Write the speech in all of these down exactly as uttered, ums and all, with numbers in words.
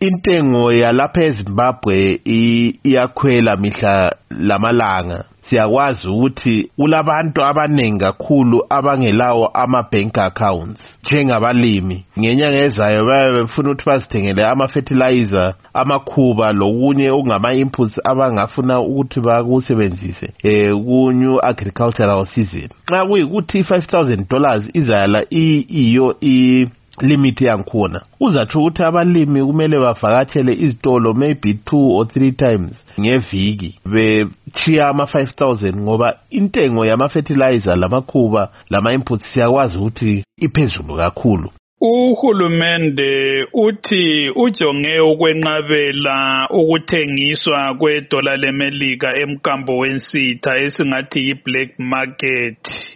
intengo yalapha eZimbabwe iyakhwela mihla lamalanga. Siyakwazi ukuthi kulabantu abanengi kakhulu abangelawo ama-bank accounts njengabalimi. Ngenyanga ezayo baye befuna ukuthi bazithengele ama-fertilizer, amakhuba lokunye okungama-inputs abangafuna ukuthi bakusebenzise eh ku-new agricultural season. Xa kuyikuthi five thousand dollars izala iyo i limit yangikhona, uzathi ukuthi abalimi kumele bavakatshele izitolo maybe two or three times ngeviki bechiya ama five thousand ngoba intengo yama fertilizer lamakhuba lama inputs siyakwazi ukuthi iphezulu kakhulu. Uhulumende uthi ujonge ukwenqabela ukuthengiswa kwedola leMelika emkambo wensitha esingathi yi-black market.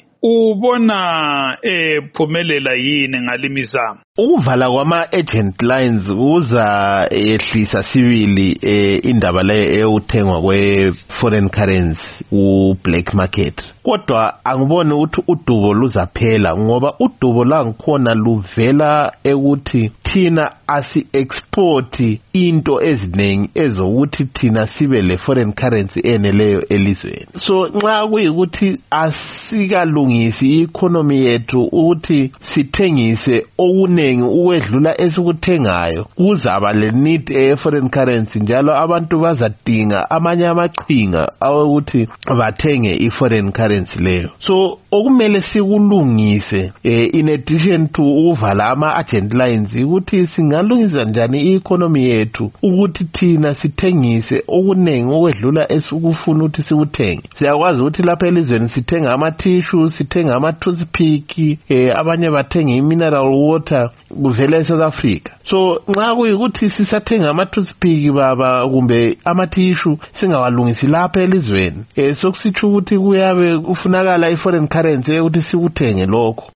Ubona ephumelela yini ngalimizamo? Ukuvala kwama-agent lines kuza ehlisa sibili eh, indaba le eyokuthengwa kwe-foreign currency ku-black market. Kodwa angibone ukuthi udubo luzaphela ngoba udubo langikhona luvela ekuthi thina asi-export into eziningi ezokuthi thina sibe le-foreign currency eneleyo elizweni. So nxa kuyikuthi asikalungisi i-economy yethu ukuthi sithengise okune ukwedlula esikuthengayo kuzaba le need e foreign currency njalo abantu bazadinga amanye amaqhinga awukuthi bathenge i foreign currency leyo. So okumele sikulungise eh, in addition to ukuvala ama agent lines ukuthi singalungisa njani i-economy yethu ukuthi thina sithengise okunengi okwedlula esikufuna ukuthi sikuthenge. Siyakwazi ukuthi lapha elizweni sithenga ama tissue, sithenga ama toothpick, eh, abanye bathenga i-mineral water kuvela eSouth Africa. So nxa kuyikuthi sisathenga ama toothpick baba kumbe ama tissue singawalungisi lapha elizweni, eh sokusitsho ukuthi kuyabe kufunakala i foreign currency ukuthi sikuthenge lokho.